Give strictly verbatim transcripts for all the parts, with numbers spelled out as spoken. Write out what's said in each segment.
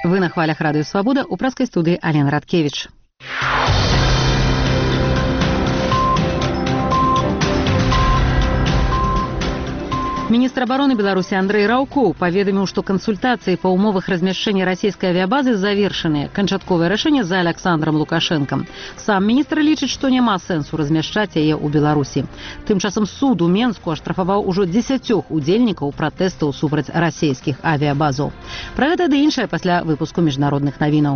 Вы на хвалях Радио Свобода, у праской студии Алена Радкевич. Міністр обороны Беларуси Андрей Раўкоў паведаміў, што кансультацыі па ўмовах размяшчэння расійскай авіябазы завершаныя. Канчатковае рашэнне за Александром Лукашенком. Сам міністр лічыць, што няма сэнсу размяшчаць яе ў Беларусі. Тым часам суд у Менску аштрафаваў ужо дзесяцёх удзельнікаў пратэстаў супраць расійскіх авіябазаў. Пра гэта ды іншае пасля выпуску міжнародных навінаў.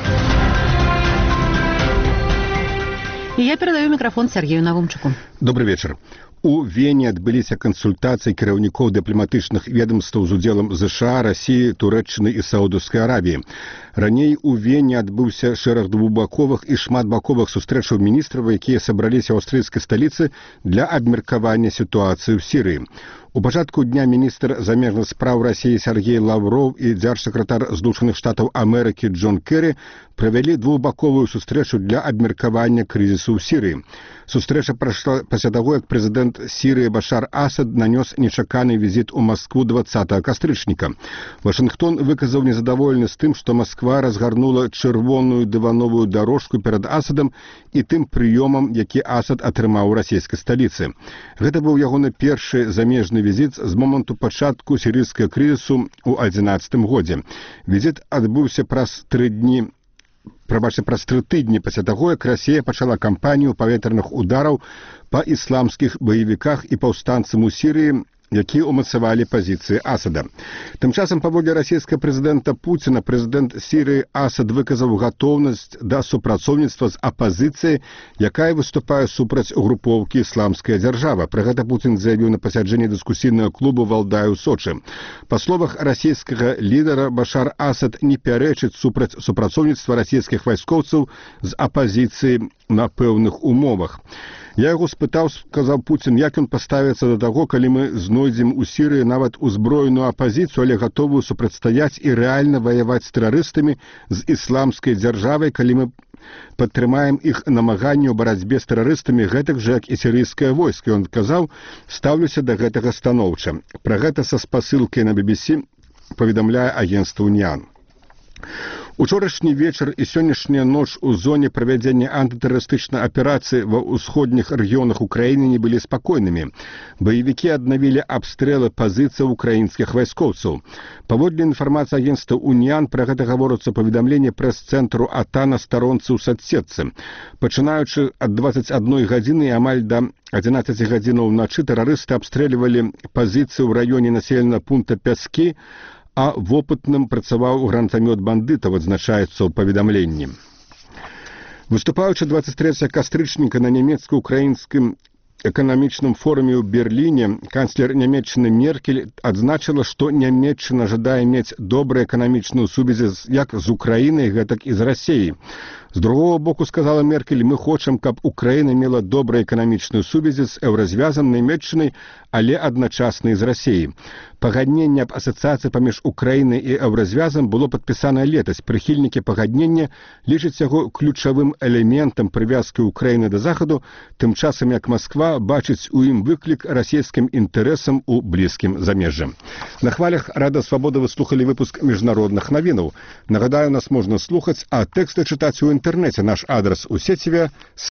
І я перадаю мікрафон Сергею Навумчуку. Добрый вечер. У Вене адбыліся кансультацыі кіраўнікоў дыпламатычных ведомстваў з удзелам ЗША, Расіі, Турэччыны і Саудаўскай Аравіі. Раней у Вене адбыўся шэраг двухбаковых і шматбаковых сустрэчаў міністраў, якія сабраліся ў аўстрыйскай сталіцы для абмеркавання сітуацыі ў Сірыі. У пачатку дня міністр замежных спраў Расіі Сергей Лавров і дзяржсакратар Злучаных Штатаў Амерыкі Джон Керрі правялі двухбаковую сустрэчу для абмеркавання крызісу ў Сірыі. Сустрэча прайшла пасля таго, як прэзідэнт Сірыі Башар Асад нанёс нечаканы візіт у Маскву дваццатага кастрычніка. Вашынгтон выказаў незадаволенасць тым, што Масква разгарнула чырвоную дывановую дарожку перад Асадам і тым прыёмам, які Асад атрымаў у расійскай сталіцы. Гэта быў ягоны першы замежны візіт з моманту пачатку сірыйскага крызісу ў адзінаццатым годзе. Візіт адбыўся праз тры дні Прабачце, праз тры тыдні пасля таго, як Расія пачала кампанію паветраных удараў па ісламскіх баевіках і паўстанцам у Сірыі, якія ўмацавалі пазіцыі Асада. Тым часам, паводле расійскага прэзідэнта Пуціна, прэзідэнт Сірыі Асад выказаў гатоўнасць да супрацоўніцтва з апазіцыяй, якая выступае супраць групоўкі «Ісламская дзяржава». Пра гэта Пуцін заявіў на пасяджэнні дыскусійнага клубу «Валдай» у Сочы. Па словах расійскага лідара, Башар Асад не пярэчыць супраць супрацоўніцтва расійскіх вайскоўцаў з апазіцыяй на пэўных умовах. Я яго спытаў, сказаў Пуцін, як ён паставіцца да таго, калі мы знойдзем у Сірыі нават узброеную апазіцыю, але гатовую супрацьстаяць і рэальна ваяваць з тэрарыстамі з ісламскай дзяржавай, калі мы падтрымаем іх намаганні ў барацьбе з тэрарыстамі, гэтак жа, як і сірыйскае войска. Ён казаў, стаўлюся да гэтага станоўча. Пра гэта са спасылкай на би би сі паведамляе агенцтва «Уніан». Учорашні вечар і сённяшняя ноч у зоне правядзення антытэрарыстычнай аперацыі ва ўсходніх рэгіёнах Украіны не былі спакойнымі. Баевікі аднавілі абстрэлы пазіцыяў украінскіх вайскоўцаў. Паводле інфармацыі агенцтва «Уніан», пра гэта гаворыцца паведамленне прэс-цэнтру АТА на старонцы ў садсетцы. Пачынаючы ад дваццаць адной гадзіны і амаль да адзінаццаці гадзінаў уначы тэрарысты абстрэльвалі пазіцыі ў раёне населенага пункта Пяскі, а вопытным працаваў гранатамёт бандытаў, адзначаецца ў паведамленні. Выступаючы дваццаць трэцяга кастрычніка на нямецка-украінскім эканамічным форуме ў Берліне, канцлер Нямецчыны Меркель адзначыла, што Нямецчына жадае мець добрыя эканамічныя сувязі як з Украінай, гэтак і з Расіяй. З другого боку, сказала Меркель, мы хочам, каб Украіна мела добрыя эканамічныя сувязі з еўразвязам Нямецчынай, але адначасна і з Расіяй. Пагадненне аб асацыяцыі паміж Украінай і еўразвязам было падпісана летась. Прыхільнікі пагаднення лічаць яго ключавым элементам прывязкі Украіны да Захаду, тым часам як Масква бачыць у ім выклік расійскім інтарэсам у блізкім замежжы. На хвалях Рада Свабода вы слухалі выпуск міжнародных навінаў. Нагадаю, нас можна слухаць, а тэксты чытаць у інтэрнэце. Наш адрас у сеціве